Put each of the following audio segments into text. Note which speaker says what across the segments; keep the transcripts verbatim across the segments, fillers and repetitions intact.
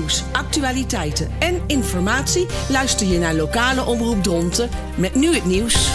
Speaker 1: nieuws, actualiteiten en informatie luister je naar lokale Omroep Dronten met nu het nieuws.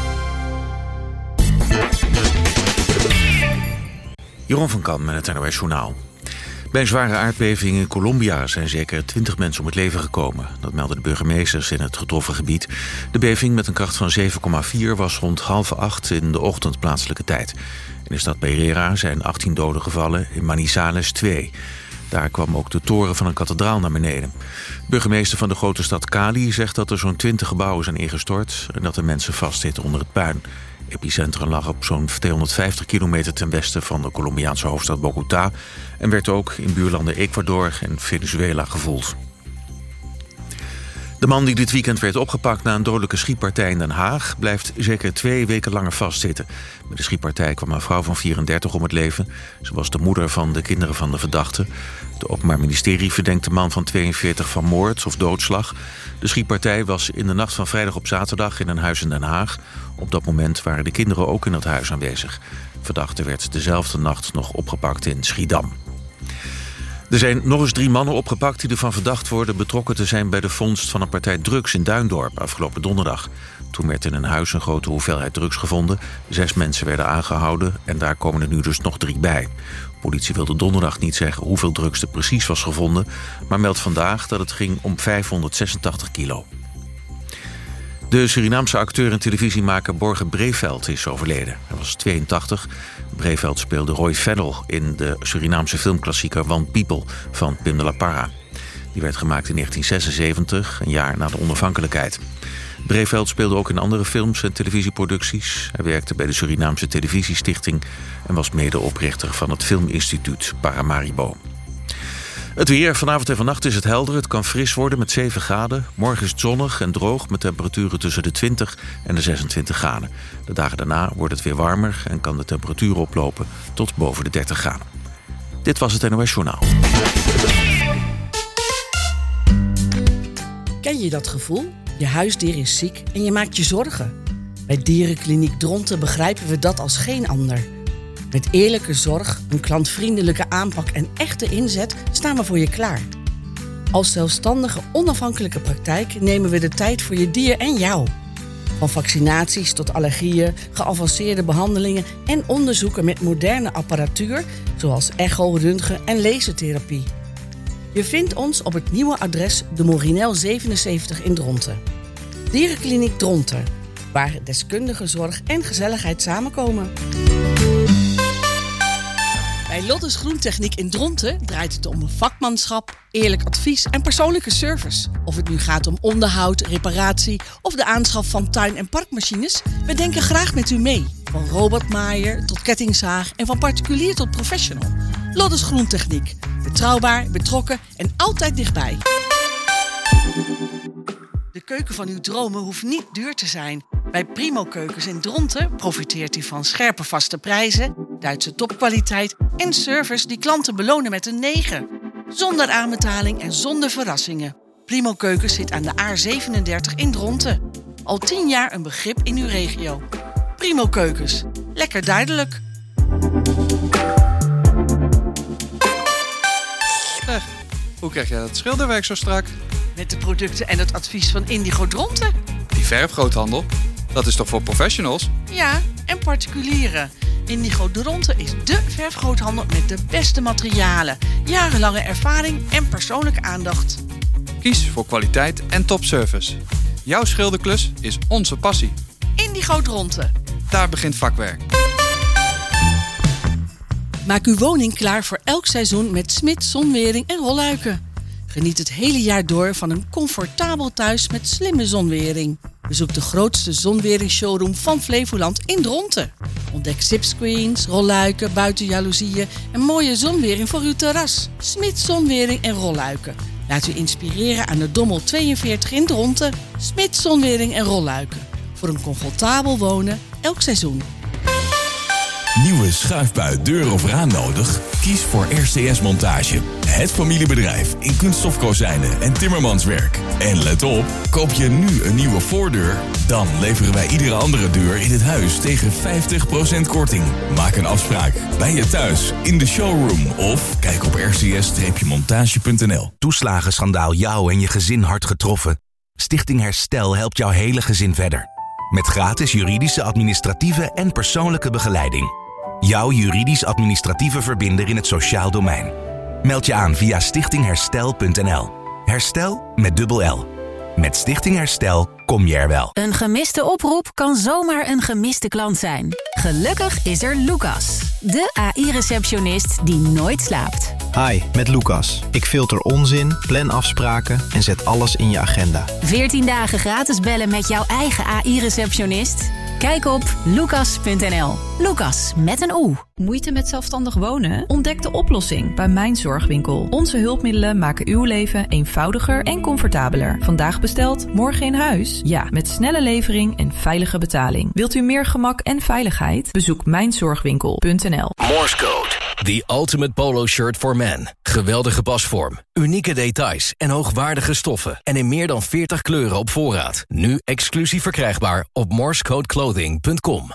Speaker 2: Jeroen van Kan met het N O S Journaal. Bij een zware aardbeving in Colombia zijn zeker twintig mensen om het leven gekomen. Dat melden de burgemeesters in het getroffen gebied. De beving met een kracht van zeven komma vier was rond half acht in de ochtend plaatselijke tijd. In de stad Pereira zijn achttien doden gevallen, in Manizales twee. Daar kwam ook de toren van een kathedraal naar beneden. De burgemeester van de grote stad Cali zegt dat er zo'n twintig gebouwen zijn ingestort en dat er mensen vastzitten onder het puin. Epicentrum lag op zo'n tweehonderdvijftig kilometer ten westen van de Colombiaanse hoofdstad Bogota en werd ook in buurlanden Ecuador en Venezuela gevoeld. De man die dit weekend werd opgepakt na een dodelijke schietpartij in Den Haag blijft zeker twee weken langer vastzitten. Bij de schietpartij kwam een vrouw van vierendertig om het leven. Ze was de moeder van de kinderen van de verdachte. Het Openbaar Ministerie verdenkt de man van tweeënveertig van moord of doodslag. De schietpartij was in de nacht van vrijdag op zaterdag in een huis in Den Haag. Op dat moment waren de kinderen ook in het huis aanwezig. De verdachte werd dezelfde nacht nog opgepakt in Schiedam. Er zijn nog eens drie mannen opgepakt die ervan verdacht worden betrokken te zijn bij de vondst van een partij drugs in Duindorp afgelopen donderdag. Toen werd in een huis een grote hoeveelheid drugs gevonden. Zes mensen werden aangehouden en daar komen er nu dus nog drie bij. De politie wilde donderdag niet zeggen hoeveel drugs er precies was gevonden, maar meldt vandaag dat het ging om vijfhonderdzesentachtig kilo. De Surinaamse acteur en televisiemaker Borge Breveld is overleden. Hij was tweeëntachtig. Breveld speelde Roy Fennel in de Surinaamse filmklassieker One People van Pim de la Parra. Die werd gemaakt in negentien zesenzeventig, een jaar na de onafhankelijkheid. Breveld speelde ook in andere films en televisieproducties. Hij werkte bij de Surinaamse Televisiestichting en was medeoprichter van het filminstituut Paramaribo. Het weer. Vanavond en vannacht is het helder. Het kan fris worden met zeven graden. Morgen is het zonnig en droog met temperaturen tussen de twintig en de zesentwintig graden. De dagen daarna wordt het weer warmer en kan de temperatuur oplopen tot boven de dertig graden. Dit was het N O S Journaal.
Speaker 1: Ken je dat gevoel? Je huisdier is ziek en je maakt je zorgen. Bij Dierenkliniek Dronten begrijpen we dat als geen ander. Met eerlijke zorg, een klantvriendelijke aanpak en echte inzet staan we voor je klaar. Als zelfstandige, onafhankelijke praktijk nemen we de tijd voor je dier en jou. Van vaccinaties tot allergieën, geavanceerde behandelingen en onderzoeken met moderne apparatuur, zoals echo, röntgen en lasertherapie. Je vindt ons op het nieuwe adres de Morinel zevenenzeventig in Dronten. Dierenkliniek Dronten, waar deskundige zorg en gezelligheid samenkomen. Bij Lottes Groentechniek in Dronten draait het om vakmanschap, eerlijk advies en persoonlijke service. Of het nu gaat om onderhoud, reparatie of de aanschaf van tuin- en parkmachines, we denken graag met u mee. Van robotmaaier tot kettingzaag en van particulier tot professional. Lottes Groentechniek. Betrouwbaar, betrokken en altijd dichtbij. De keuken van uw dromen hoeft niet duur te zijn. Bij Primo Keukens in Dronten profiteert u van scherpe vaste prijzen, Duitse topkwaliteit en service die klanten belonen met een negen. Zonder aanbetaling en zonder verrassingen. Primo Keukens zit aan de A zevenendertig in Dronten. Al tien jaar een begrip in uw regio. Primo Keukens. Lekker duidelijk.
Speaker 3: Zeg, hoe krijg jij dat schilderwerk zo strak?
Speaker 1: Met de producten en het advies van Indigo Dronten.
Speaker 3: Die verfgroothandel, dat is toch voor professionals?
Speaker 1: Ja, en particulieren. Indigo Dronten is dé verfgroothandel met de beste materialen, jarenlange ervaring en persoonlijke aandacht.
Speaker 3: Kies voor kwaliteit en topservice. Jouw schilderklus is onze passie.
Speaker 1: Indigo Dronten.
Speaker 3: Daar begint vakwerk.
Speaker 1: Maak uw woning klaar voor elk seizoen met Smit, zonwering en rolluiken. Geniet het hele jaar door van een comfortabel thuis met slimme zonwering. Bezoek de grootste zonweringsshowroom van Flevoland in Dronten. Ontdek zipscreens, rolluiken, buitenjaloezieën en mooie zonwering voor uw terras. Smit, zonwering en rolluiken. Laat u inspireren aan de Dommel tweeënveertig in Dronten. Smit, zonwering en rolluiken. Voor een comfortabel wonen elk seizoen.
Speaker 4: Nieuwe schuifbui, deur of raam nodig? Kies voor R C S Montage. Het familiebedrijf in kunststofkozijnen en timmermanswerk. En let op, koop je nu een nieuwe voordeur? Dan leveren wij iedere andere deur in het huis tegen vijftig procent korting. Maak een afspraak bij je thuis, in de showroom of kijk op r c s montage punt n l.
Speaker 5: Toeslagenschandaal jou en je gezin hard getroffen? Stichting Herstel helpt jouw hele gezin verder. Met gratis juridische, administratieve en persoonlijke begeleiding. Jouw juridisch-administratieve verbinder in het sociaal domein. Meld je aan via stichting herstel punt n l. Herstel met dubbel L. Met Stichting Herstel kom je er wel.
Speaker 6: Een gemiste oproep kan zomaar een gemiste klant zijn. Gelukkig is er Lucas, de A I-receptionist die nooit slaapt.
Speaker 7: Hi, met Lucas. Ik filter onzin, plan afspraken en zet alles in je agenda.
Speaker 6: veertien dagen gratis bellen met jouw eigen A I-receptionist? Kijk op lucas punt n l. Lucas met een O.
Speaker 8: Moeite met zelfstandig wonen? Ontdek de oplossing bij Mijn Zorgwinkel. Onze hulpmiddelen maken uw leven eenvoudiger en comfortabeler. Vandaag besteld, morgen in huis? Ja, met snelle levering en veilige betaling. Wilt u meer gemak en veiligheid? Bezoek mijn zorgwinkel punt n l.
Speaker 9: Morse Code. The ultimate polo shirt for men. Geweldige pasvorm, unieke details en hoogwaardige stoffen. En in meer dan veertig kleuren op voorraad. Nu exclusief verkrijgbaar op morsecode clothing punt com.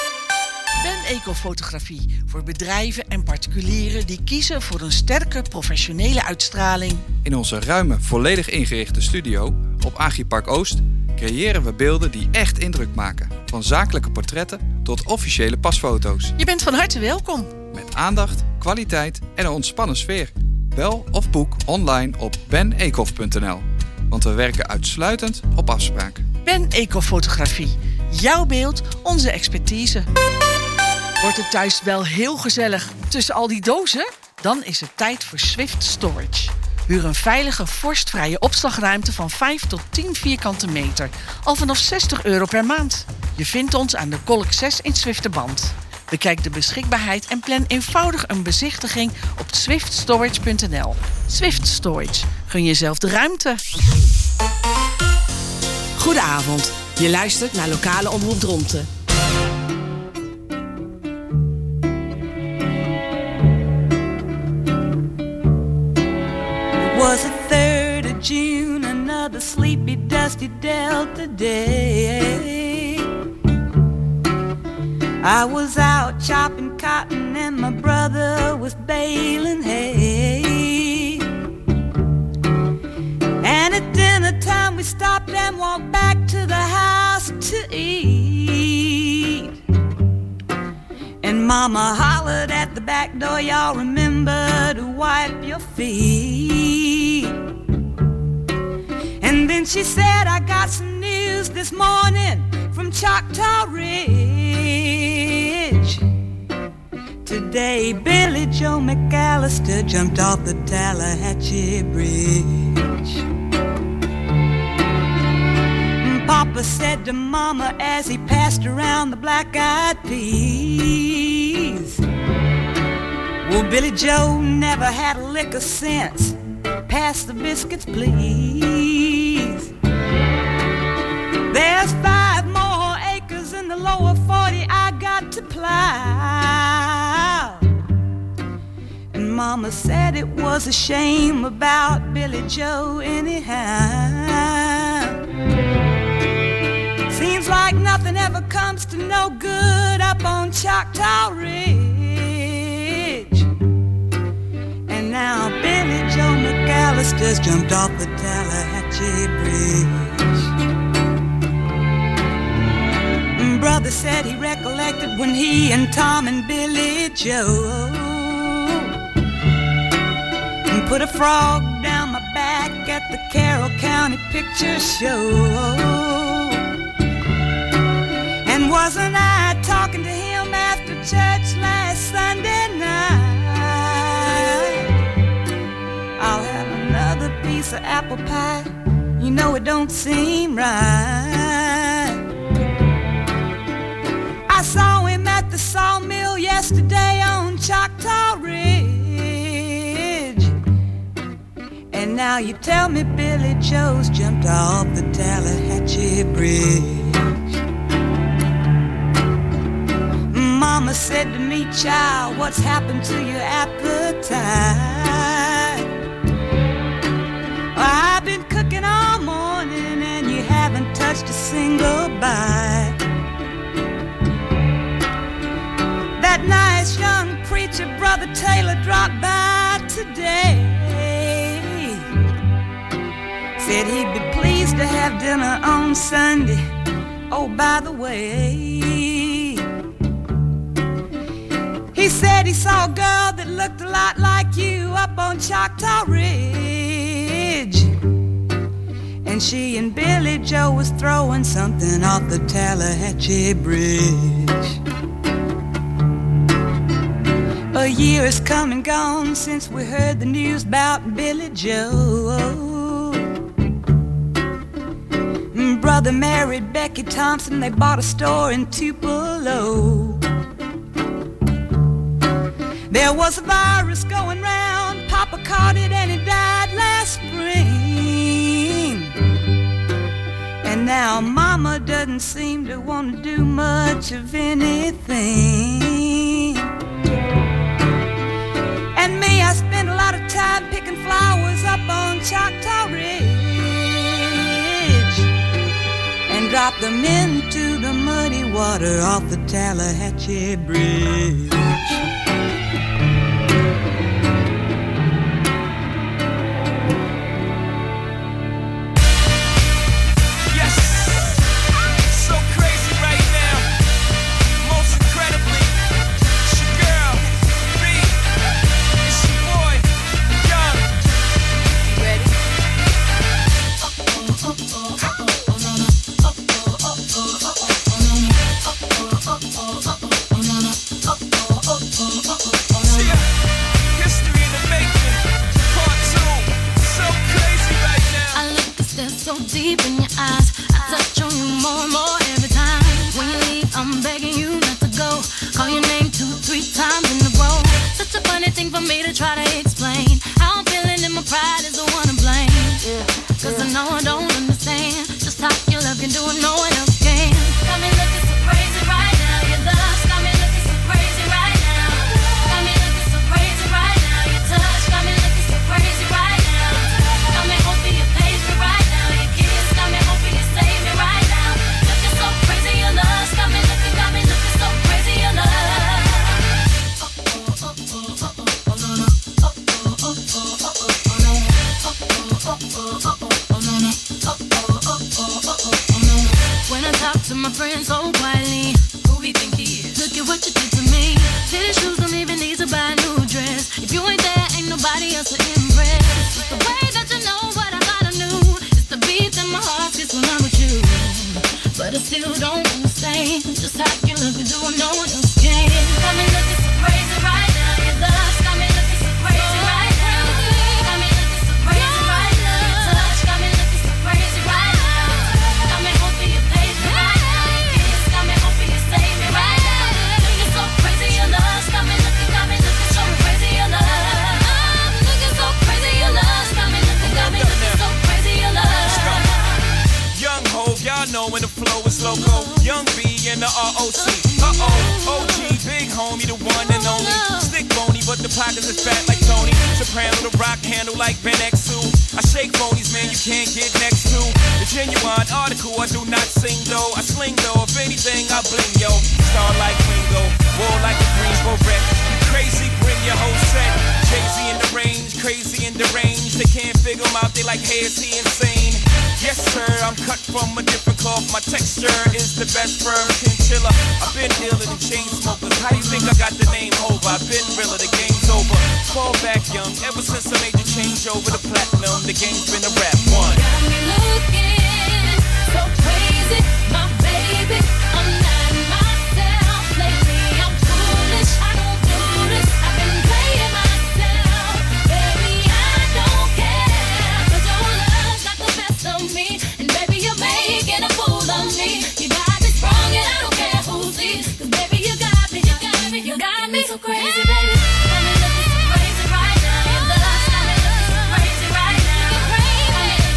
Speaker 1: Ben Ecofotografie voor bedrijven en particulieren die kiezen voor een sterke professionele uitstraling.
Speaker 3: In onze ruime, volledig ingerichte studio op Agripark Oost creëren we beelden die echt indruk maken. Van zakelijke portretten tot officiële pasfoto's.
Speaker 1: Je bent van harte welkom.
Speaker 3: Met aandacht, kwaliteit en een ontspannen sfeer. Bel of boek online op ben ecof punt n l. Want we werken uitsluitend op afspraak.
Speaker 1: Ben Ecofotografie. Jouw beeld, onze expertise. Wordt het thuis wel heel gezellig tussen al die dozen? Dan is het tijd voor Swift Storage. Huur een veilige, vorstvrije opslagruimte van vijf tot tien vierkante meter. Al vanaf zestig euro per maand. Je vindt ons aan de Kolk zes in Zwifterband. Bekijk de beschikbaarheid en plan eenvoudig een bezichtiging op swift storage punt n l. Swift Storage. Gun jezelf de ruimte. Goedenavond. Je luistert naar Lokale Omroep Dronten.
Speaker 10: It was the third of June, another sleepy, dusty Delta day. I was out chopping cotton and my brother was baling hay. And at dinner time we stopped and walked back to the house to eat. And Mama hollered at the back door, y'all remember to wipe your feet. And then she said, I got some news this morning from Choctaw Ridge. Today Billy Joe McAllister jumped off the Tallahatchie Bridge. Papa said to Mama as he passed around the black-eyed peas, well, Billy Joe never had a lick of sense. Pass the biscuits, please. There's five more acres in the lower forty I got to plow. And Mama said it was a shame about Billy Joe anyhow. Seems like nothing ever comes to no good up on Choctaw Ridge. And now Billy Joe McAllister's jumped off the Tallahatchie Bridge. Brother said he recollected when he and Tom and Billy Joe put a frog down my back at the Carroll County Picture Show. And wasn't I talking to him after church last Sunday night? I'll have another piece of apple pie. You know it don't seem right. I saw him at the sawmill yesterday on Choctaw Ridge. And now you tell me Billy Joe's jumped off the Tallahatchie Bridge. mama said to me, child, what's happened to your appetite? Well, I've been cooking all morning and you haven't touched a single bite. That nice young preacher, Brother Taylor, dropped by today. Said he'd be pleased to have dinner on Sunday. Oh, by the way, he said he saw a girl that looked a lot like you up on Choctaw Ridge, and she and Billy Joe was throwing something off the Tallahatchie Bridge. A year has come and gone since we heard the news about Billy Joe. Brother married Becky Thompson, they bought a store in Tupelo. There was a virus going round, Papa caught it and he died last spring. And now Mama doesn't seem to want to do much of anything. And me, I spend a lot of time picking flowers up on Choctaw Ridge and drop them into the muddy water off the Tallahatchie Bridge.
Speaker 11: Crazy right now, your love's got me looking so crazy right now. Crazy.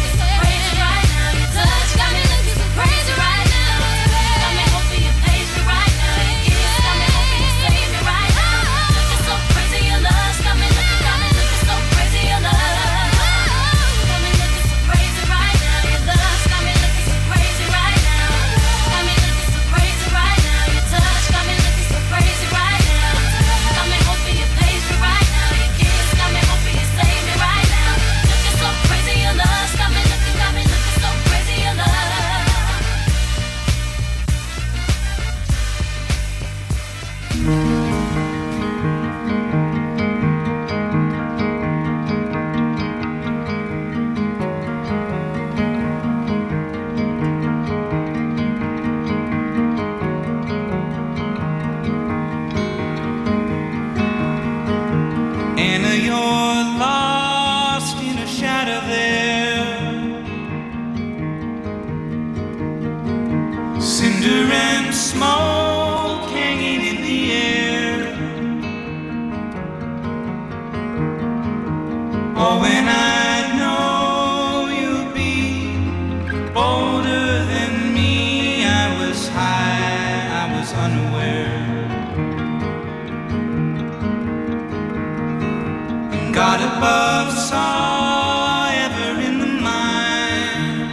Speaker 10: Oh, when I know you'll be bolder than me, I was high, I was unaware. And God above saw ever in the mind,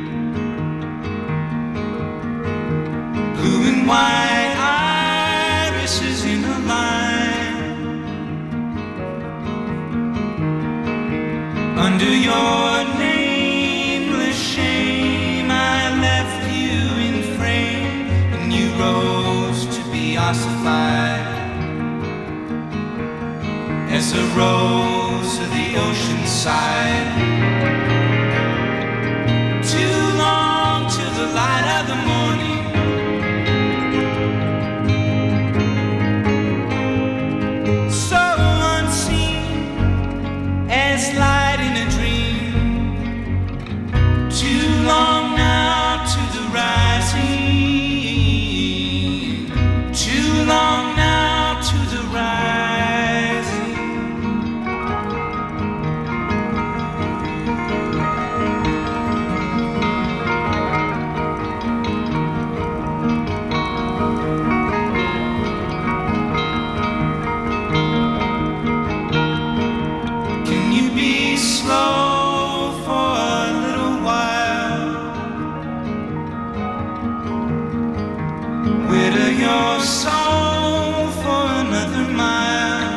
Speaker 10: blue and white irises in a line. Under your nameless shame, I left you in frame, and you rose to be ossified as a rose of the ocean side. Too long to the light of the morning, so unseen as light in a dream. Too long now to the rising. Too long now to the rising. Can you be slow for a little while? Witter your soul for another mile.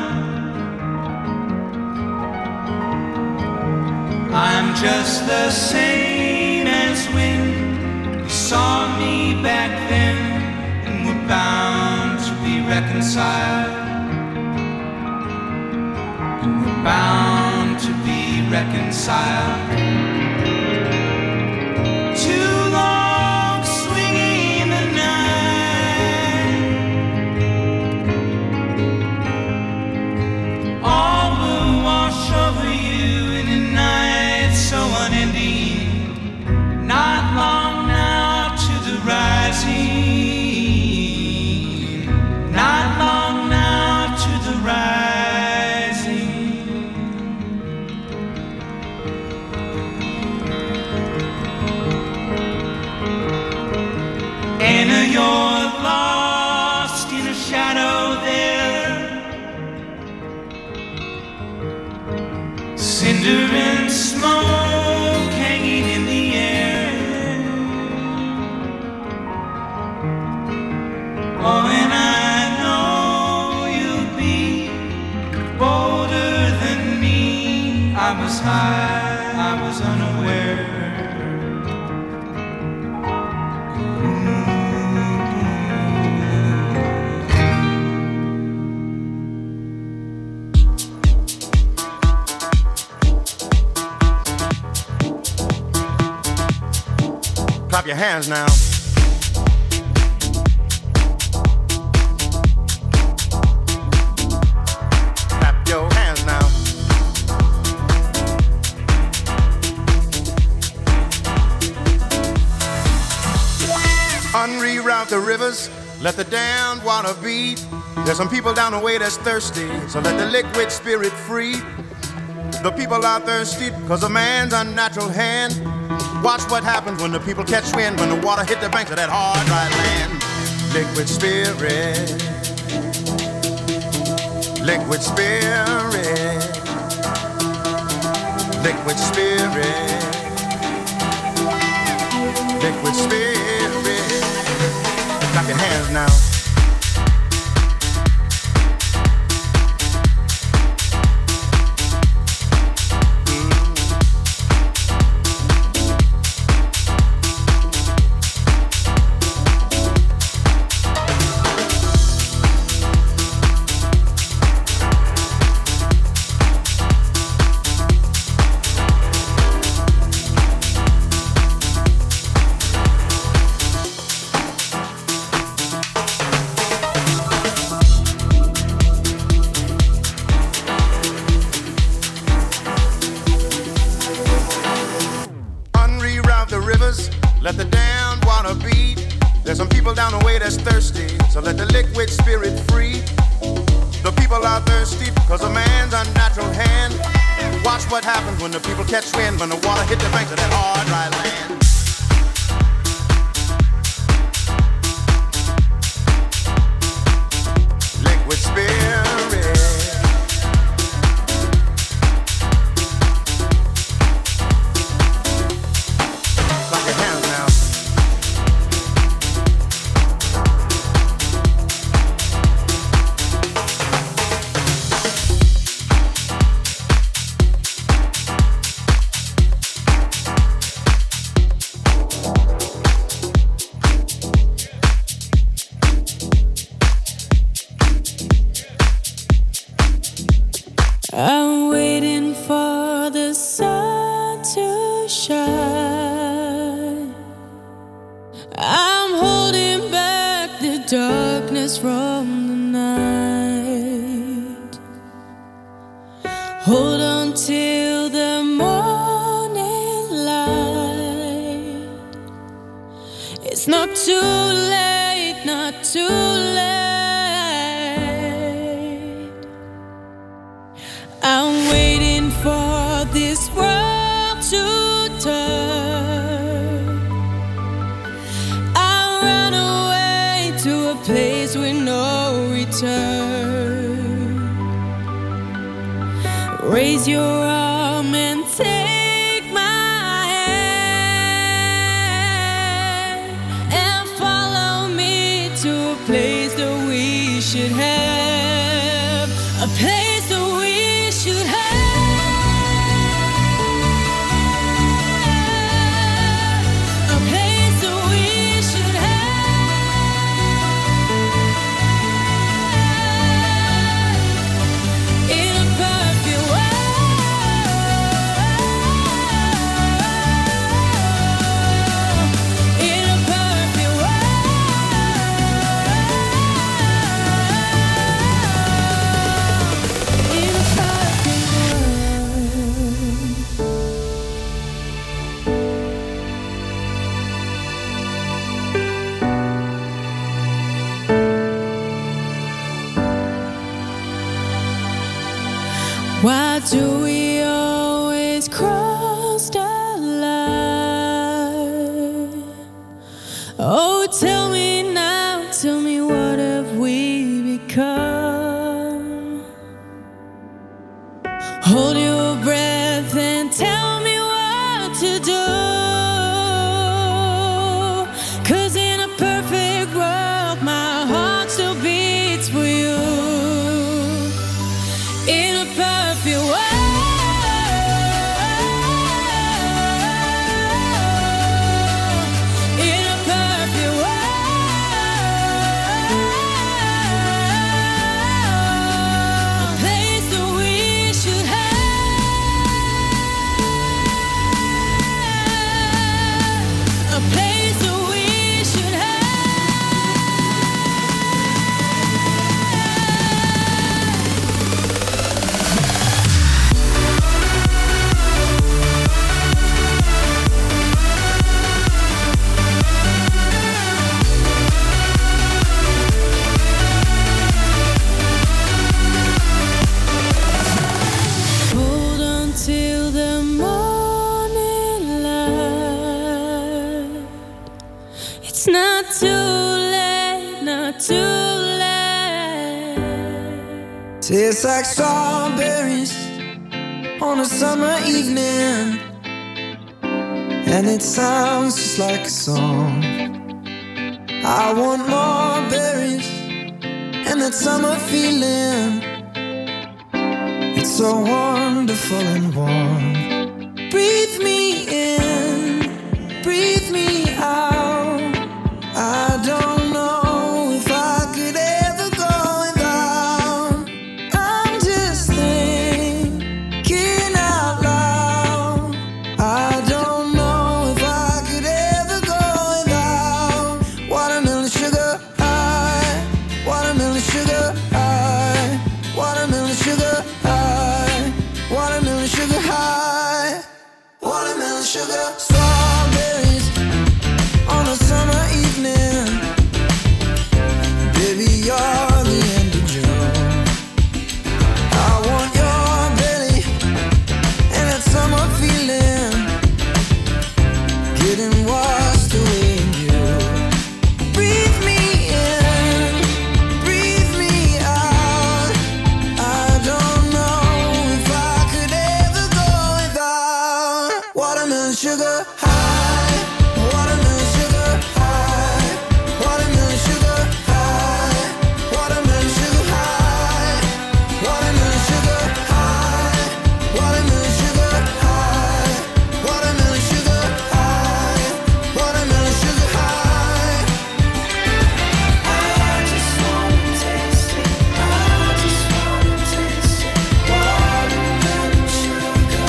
Speaker 10: I'm just the same as when you saw me back then, and we're bound to be reconciled. And we're bound to be reconciled. Too long swinging the night, all will wash over you in a night so unending. Not long now to the rising. Not long now to the rising. Anna, you're lost in a shadow there, cinder and smoke hanging in the air. Oh, and I know you'll be bolder than me. I was high, I was unaware.
Speaker 11: Clap your hands now. Clap your hands now. Unreroute the rivers, let the damned water beat. There's some people down the way that's thirsty, so let the liquid spirit free. The people are thirsty because of man's unnatural hand. Watch what happens when the people catch wind, when the water hit the banks of that hard, dry land. Liquid spirit, liquid spirit, liquid spirit, liquid spirit. Clap your hands now. Let the damned water beat. There's some people down the way that's thirsty, so let the liquid spirit free. The people are thirsty because of man's unnatural hand. Watch watch what happens when the people catch wind, when the water hit the banks of that hard, dry land. Liquid spirit. Clap your hands now.
Speaker 12: I'm waiting for the sun to shine. I'm holding back the darkness from the night. Hold on till the morning light. It's not too late, not too late. I'm waiting for this world to turn. I'll run away to a place with no return. Raise your arm and take my hand and follow me to a place that we should have. A place that we should have. A place that we should have. In a perfect world. In a perfect world. In a perfect Why do we always cross the line? Oh, tell me now, tell me what have we become? Hold your breath and tell me what to do. 'Cause in a perfect world, my heart still beats for you. In a perfect world. In a perfect world. A place that we should have. A place that we should have. Hold on till the morning light. It's not too late, not too late.
Speaker 13: Tastes like strawberries on a summer evening, and it sounds just like a song. I want more berries and that summer feeling. It's so wonderful and warm. Breathe me in, breathe me out. I don't know if I could ever go without. I'm just thinking out loud. I don't know if I could ever go without. Watermelon sugar high, watermelon sugar high, watermelon sugar high, watermelon sugar high, watermelon sugar. Strawberries on a summer evening. Baby, you're the end of June. I want your belly sugar high, watermelon sugar high, watermelon sugar high, watermelon sugar high, watermelon sugar high, watermelon sugar high, watermelon sugar high, watermelon sugar high. I just wanna taste it, I just wanna taste it, watermelon sugar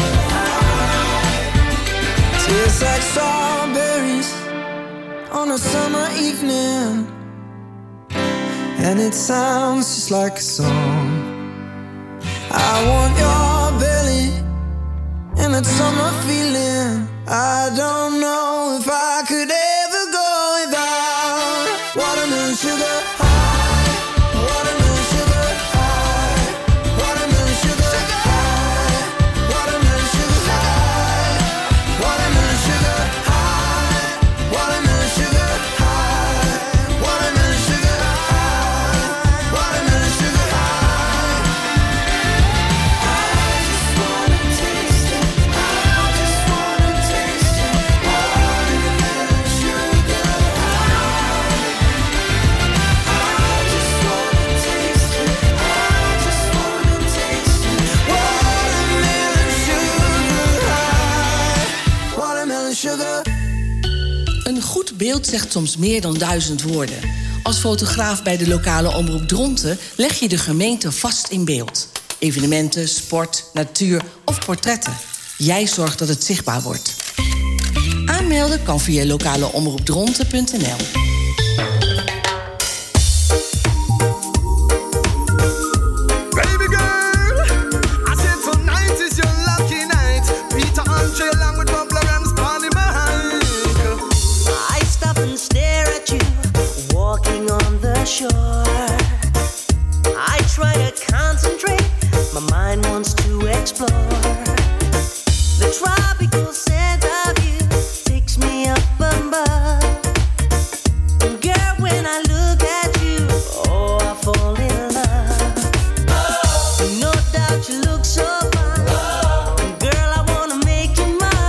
Speaker 13: high. Tastes like strawberries on a summer evening, and it sounds just like a song. I want your belly and that summer feeling. I don't know if I could ever go without watermelon sugar high, watermelon sugar high, watermelon sugar high, watermelon sugar high, watermelon sugar high, watermelon sugar high, watermelon sugar high, watermelon sugar high. I just wanna taste it, I just wanna taste it, watermelon sugar high. I just wanna taste it, I just wanna taste it, watermelon sugar high, watermelon sugar.
Speaker 1: Een goed beeld zegt soms meer dan duizend woorden. Als fotograaf bij de lokale omroep Dronten leg je de gemeente vast in beeld. Evenementen, sport, natuur of portretten. Jij zorgt dat het zichtbaar wordt. Aanmelden kan via lokaleomroepdronten punt n l.
Speaker 13: Baby girl, I said tonight is your lucky night. Peter Andre along with Bob Lawrence, Bonnie Michael.
Speaker 14: I stop and stare at you, walking on the shore. I try to concentrate, my mind wants to explore. The tropical scent of you takes me up above. And girl, when I look at you, oh, I fall in love. No doubt you look so fine. Girl, I wanna make you mine.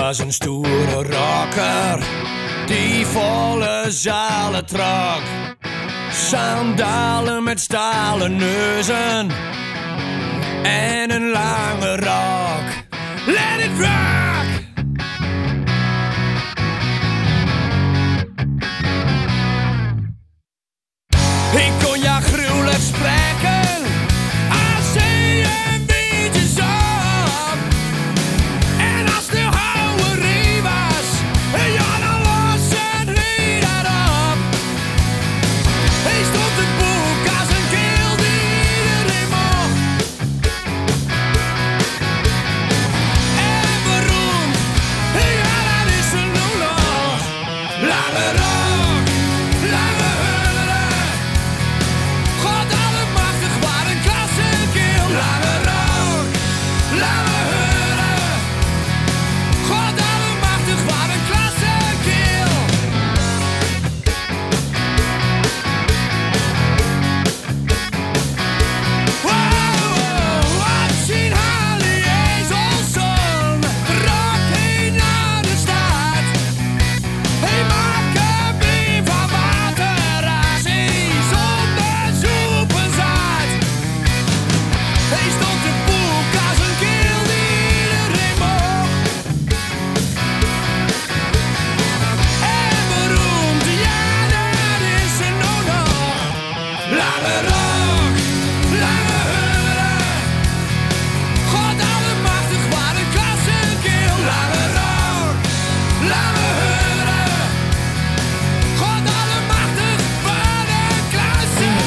Speaker 15: was een stoere rocker die volle zalen trok. Sandalen met stalen neuzen en een lange rok. Let it rock! Ik kon ja gruwelijk spreken als hij een beetje zag. En als de houwerie was, ja dan los het hij daarop. Hij stond te boek als een keel die iedereen mocht. En beroemd, ja dat is er nu nog. Lange rok, lange hullen. God allemachtig, wat een klassenkeel. Lange rok, lange hullen. God allemachtig, wat een klassenkeel. Wow, wat zien Harley eens Olson. Rok heen naar de stad. Hij maakt een beam van water als hij zonder soepen zat. Hij stond te boek als een keel die iedereen mocht. En beroemd, ja dat is er nog nog. Lange rok, lange hullen. God allemachtig, wat een klassenkeel. Lange rok, lange hullen. God allemachtig, wat een klassenkeel.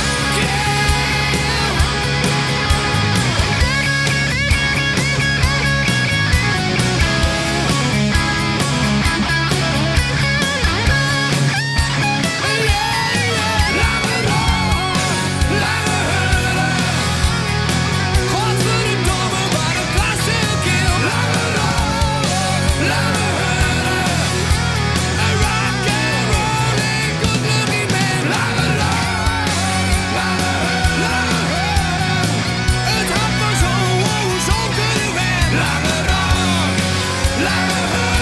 Speaker 15: Lange rok, lange hullen. Godverdomme, wat een klassenkeel. Lange rok, lange hullen. Een rock and rolling good looking man. Lange rok, lange hullen. Het had maar zo, oh, zo kunnen zijn. Lange rok, lange hullen.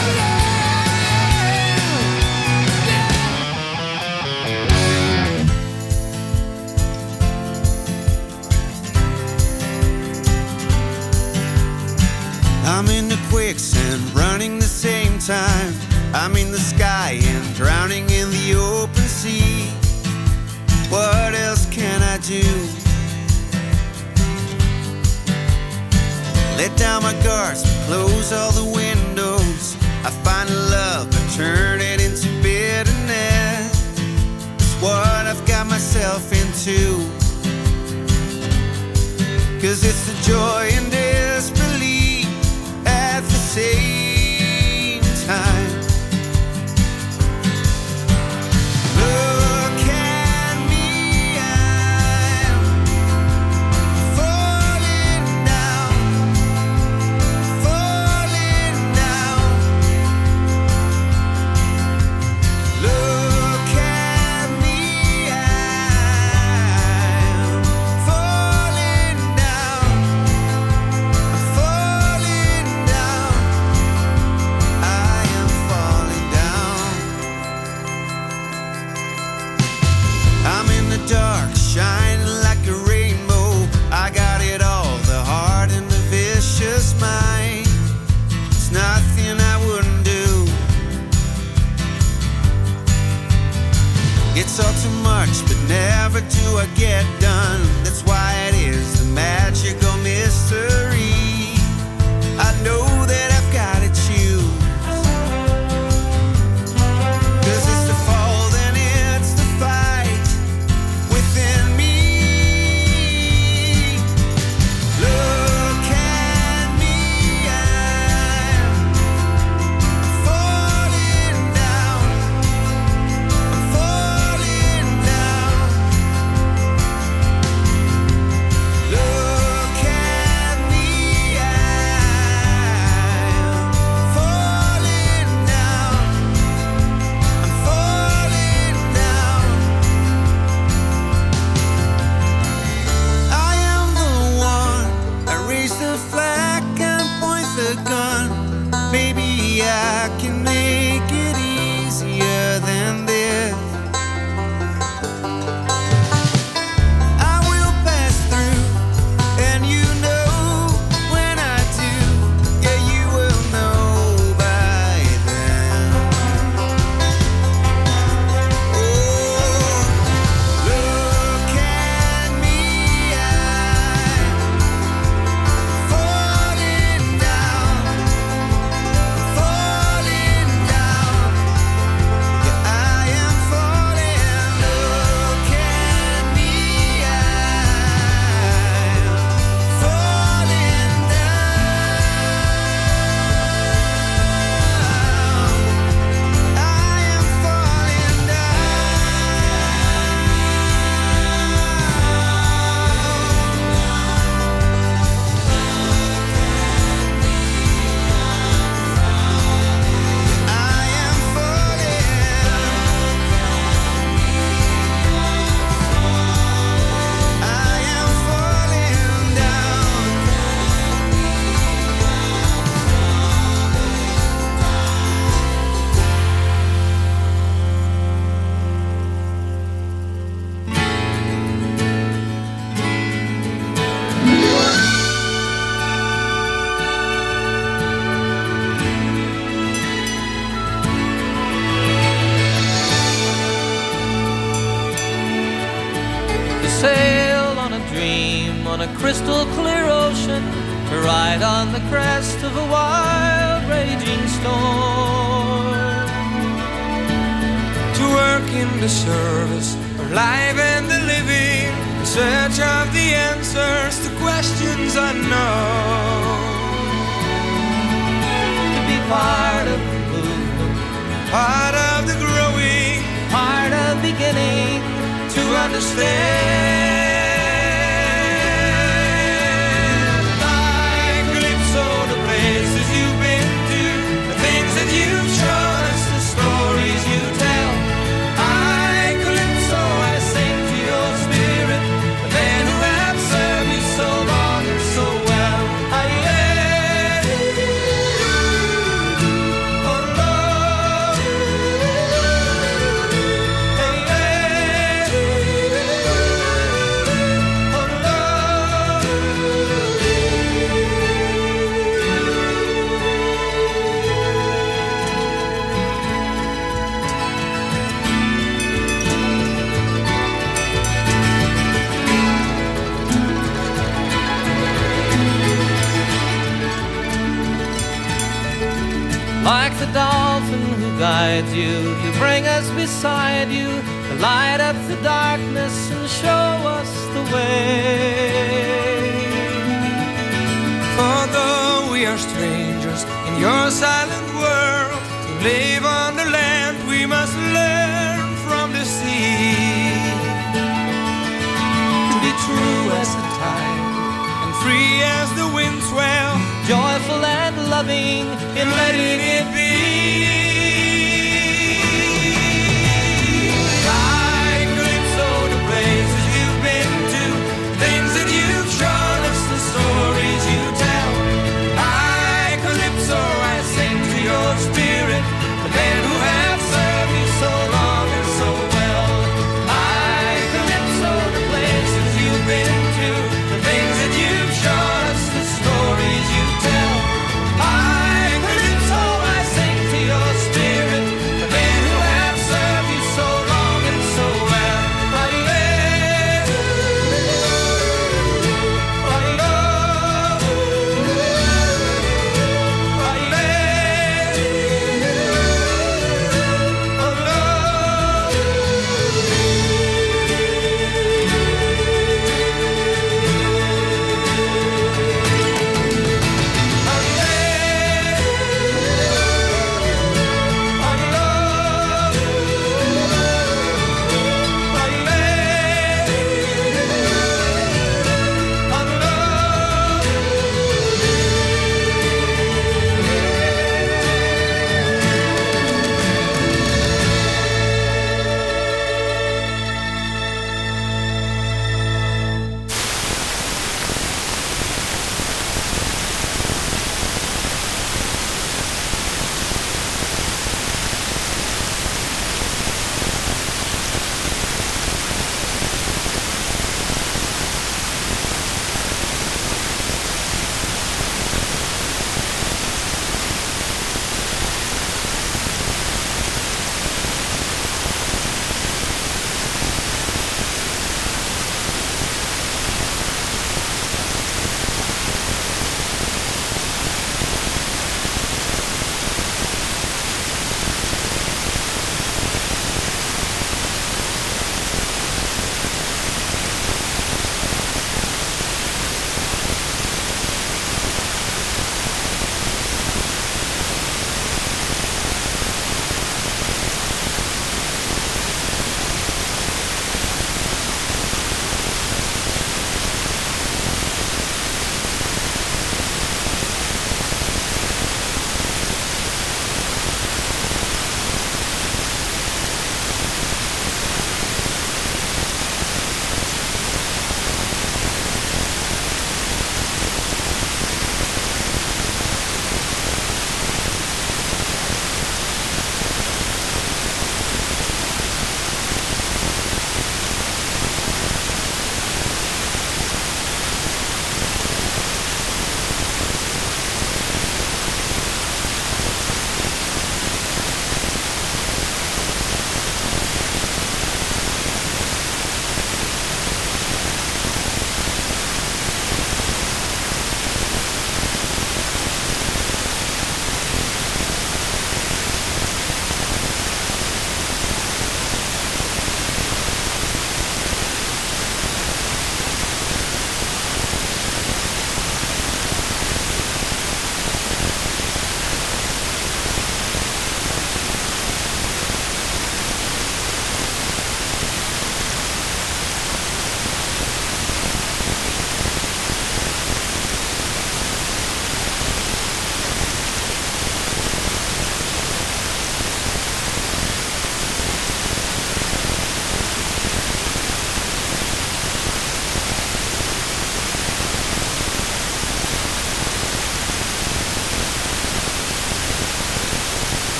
Speaker 16: I'm in the quicksand, running the same time. I'm in the sky and drowning in the open sea. What else can I do? Let down my guards, close all the windows. I find love, but turn it into bitterness. It's what I've got myself into. Cause it's the joy and disbelief at the same time. Look at me, I'm falling down, falling down. Look at me, I'm falling down, I'm falling down. I am falling down. I'm in the dark, shining like a rainbow. I got it all, the heart and the vicious mind. It's nothing I wouldn't do. It's all too much, but never do I get done. That's why it is the magical mystery. I know that I've got to choose. 'Cause it's the fall, then it's the fight within me. Look at me, I'm falling down, I'm falling down. Look at me,
Speaker 17: on a crystal clear ocean, or ride on the crest of a wild raging storm. To work in the service of life and the living, in search of the answers to questions unknown. To be part of the movement, part of the growing, part of beginning to understand. Like Calypso, the places you've been to, the things that you've shown us, the stories you tell. I, Calypso, I sing to your spirit, the men who have served you so long and so well. I let oh Lord, hey, hey, oh Lord. Like the dolphin who guides you, you bring us beside you, to light up the darkness and show us the way. For though we are strangers in your silent world, to live on the land we must learn from the sea. To be true as the tide and free as the wind swell, joyful and loving in letting it be. Like Calypso, the places you've been to, things that you've shown us, the stories you tell. I, Calypso, I sing to your spirit, the men who have served you so long and so well. I, Calypso, the places you've been to, the things that you've shown us, the stories you tell. I, Calypso, I sing to your spirit.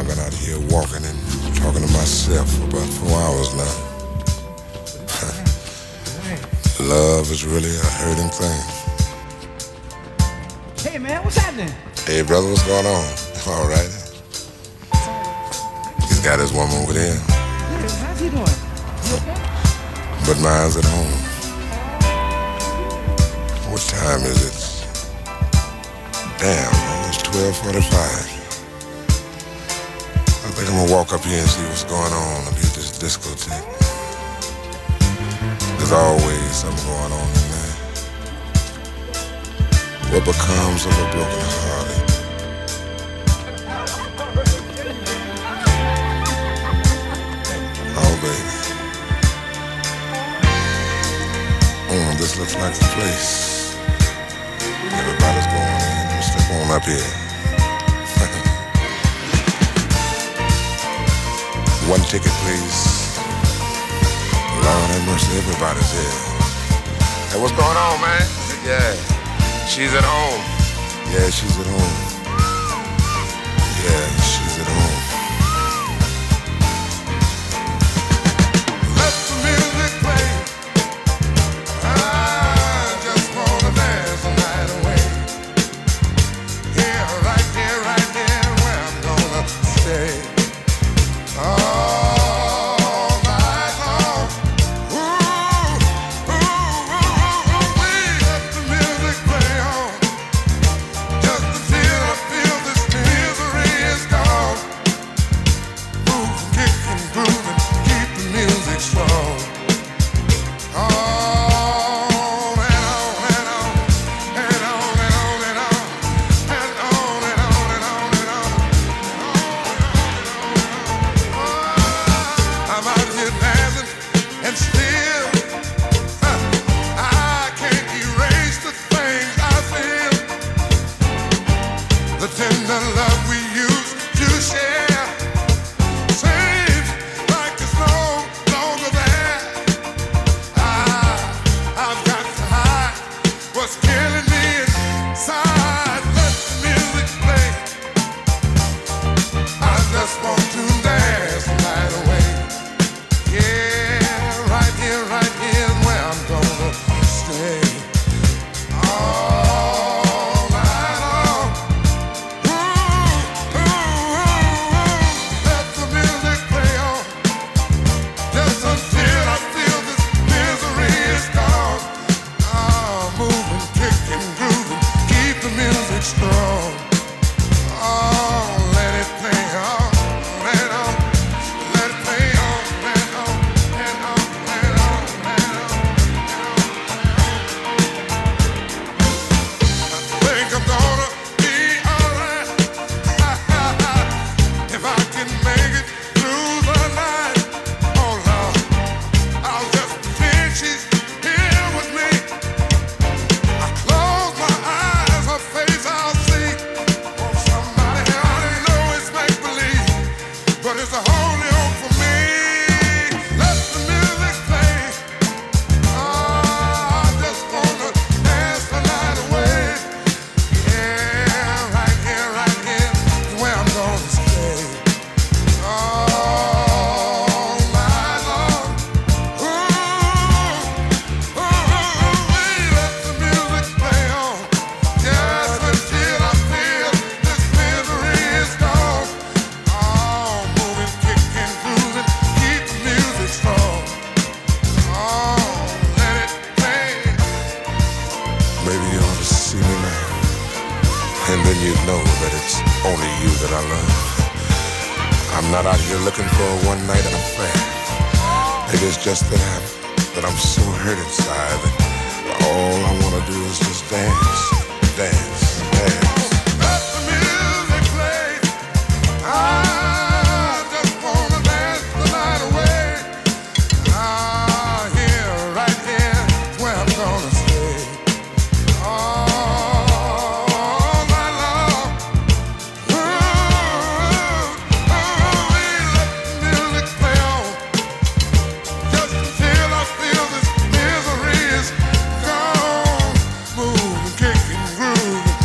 Speaker 18: I've been out here walking and talking to myself for about four hours now. Love is really a hurting thing.
Speaker 19: Hey man, what's happening?
Speaker 18: Hey brother, what's going on? All right. He's got his woman with him.
Speaker 19: Yeah, how's he doing? You okay?
Speaker 18: But mine's at home. What time is it? Damn, man, it's twelve forty-five. I think I'm gonna walk up here and see what's going on up here at this discotheque. There's always something going on in there. What becomes of a broken hearted? Oh, baby. Mm, this looks like the place. Everybody's going in. Let's step on up here. One ticket, please. Lord have mercy, everybody's here. Hey, what's going on, man? Yeah, she's at home. Yeah, she's at home. Yeah, she's at home.
Speaker 15: Let the music play. I just wanna dance the night away. Here, right here, right here, where I'm gonna stay. All night long. Ooh, ooh, ooh, ooh, we let the music play on. Just until I feel this misery is gone. Move, kick and groove and keep the music strong. On and on and on, and on and on and on, and on and on and on and on. I'm out here dancing and still huh, I can't erase the things I feel. The tender love we used to share seems like it's no longer there. I, I've got to hide what's killing me inside. Let the music play. I just want to dance the night away. Yeah, right here, right here is where I'm gonna stay. All night long. Ooh, ooh, ooh, let the music play on. Just until I feel this misery is gone. Oh, moving, kicking, grooving, keep the music strong. Oh, let it play on, and on, let it play on, and on, and on, and on, and on. I think I'm gonna be alright if I can make it through the night. Oh Lord, I'll just pretend she's here with me. I close my eyes, her face I'll see. Oh, somebody help me, know it's make believe, but it's a holy hope for me. Let the music play. Oh, I just wanna dance the night away. Yeah, right here, right here is where I'm gonna stay. All night long. Ooh, ooh, ooh, we let the music play on. Just until I feel this misery is gone. Oh, moving, kicking, grooving, keep the music strong. Oh, let it play.
Speaker 18: Maybe you ought to see me now. And then you'd know that it's only you that I love. I'm not out here looking for a one-night affair. Maybe it's just that I'm, that I'm so hurt inside that all I want to do is just dance, dance, dance.
Speaker 15: Let the music play. I just wanna dance the night away. Ah, here, right here is where I'm gonna stay. All night long. Ooh, ooh, we let the music play on. Just until I feel this misery is gone. Moving, kicking, grooving,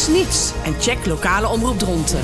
Speaker 1: Mis niets en check lokale omroep Dronten.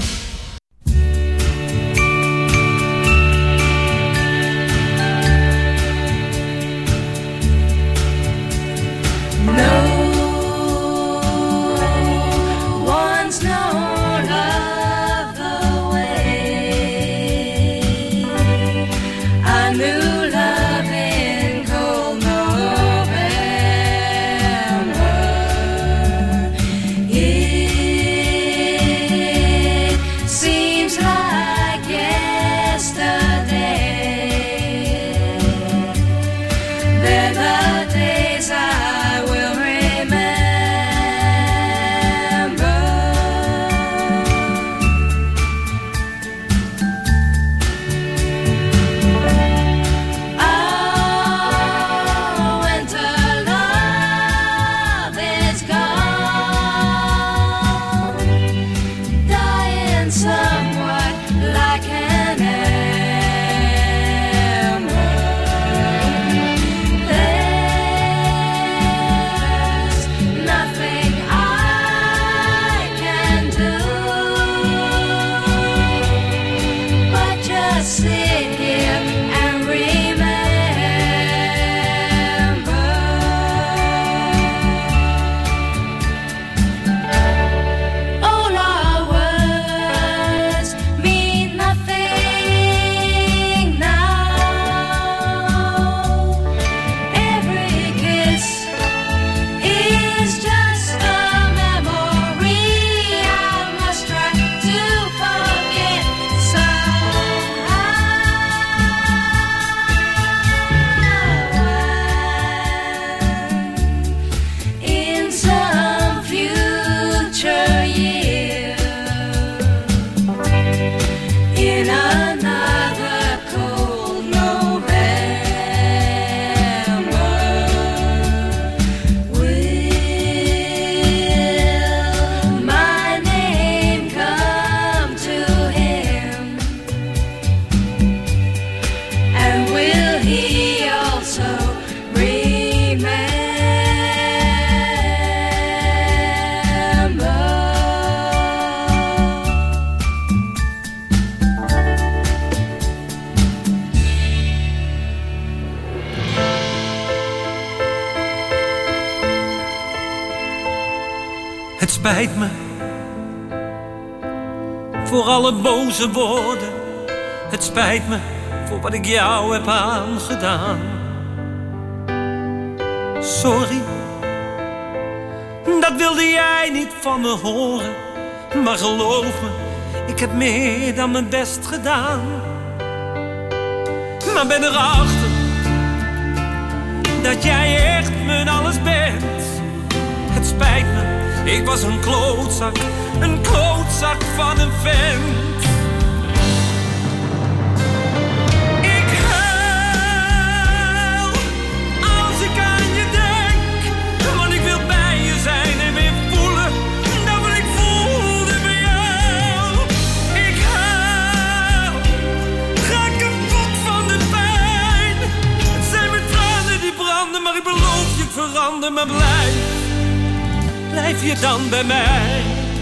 Speaker 20: Het spijt me voor alle boze woorden. Het spijt me voor wat ik jou heb aangedaan. Sorry, dat wilde jij niet van me horen. Maar geloof me, ik heb meer dan mijn best gedaan. Maar ben erachter dat jij echt mijn alles bent. Het spijt me, ik was een klootzak, een klootzak van een vent. Ik huil als ik aan je denk, want ik wil bij je zijn en weer voelen dat wat ik voelde bij jou. Ik huil, ga kapot van de pijn. Het zijn mijn tranen die branden, maar ik beloof je ik verander, maar blijf. Blijf je dan bij mij?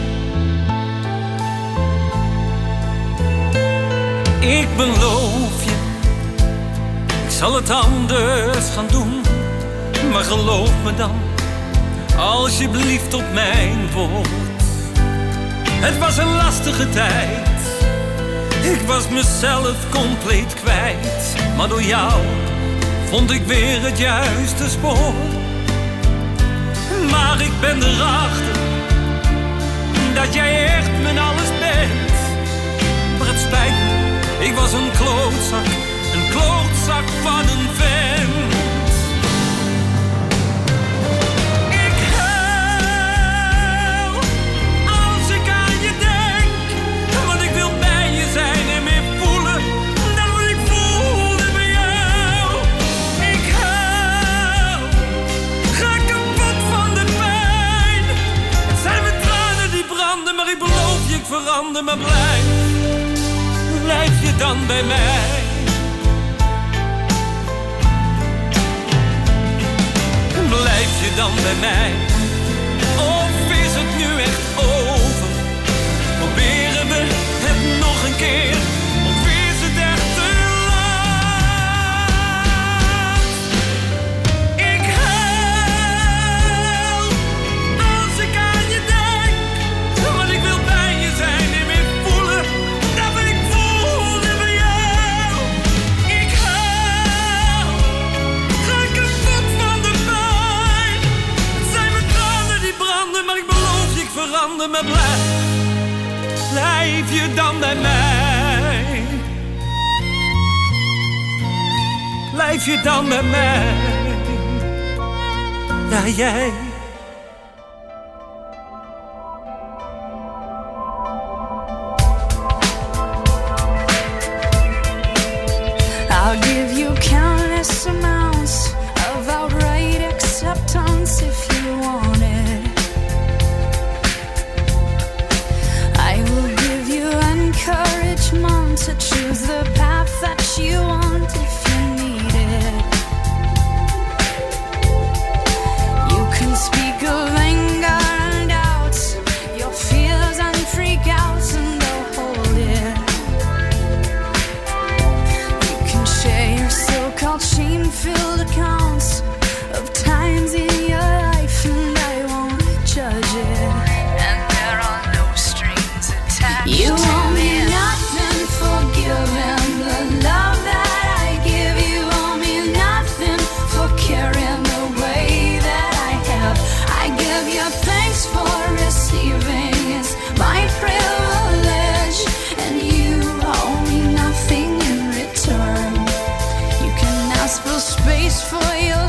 Speaker 20: Ik beloof je, ik zal het anders gaan doen. Maar geloof me dan, alsjeblieft op mijn woord. Het was een lastige tijd, ik was mezelf compleet kwijt. Maar door jou vond ik weer het juiste spoor. Maar ik ben erachter dat jij echt mijn alles bent. Maar het spijt me, ik was een klootzak, een klootzak van een vent. Ik huil als ik aan je denk, want ik wil bij je zijn en weer voelen dat wat ik voelde bij jou. Ik huil, ga kapot van de pijn. Het zijn mijn tranen die branden, maar ik beloof je ik verander, maar blijf. Blijf je dan bij mij? Blijf je dan bij mij? Of is het nu echt je dan bij mij? Blijf je dan bij mij? Ja, jij.
Speaker 12: I'll give you countless amounts of outright acceptance if you want it. I will give you encouragement to choose the path that you want if you need it. You can speak of anger and doubts, your fears and freakouts, and they'll hold it. Share your so-called shame-filled accounts of times in your life, and I won't judge it. And there are no strings attached. You owe me nothing for giving the love that I give. You owe me nothing for caring the way that I have. I give you thanks for receiving. It's my privilege, and you owe me nothing in return. Ask for space for your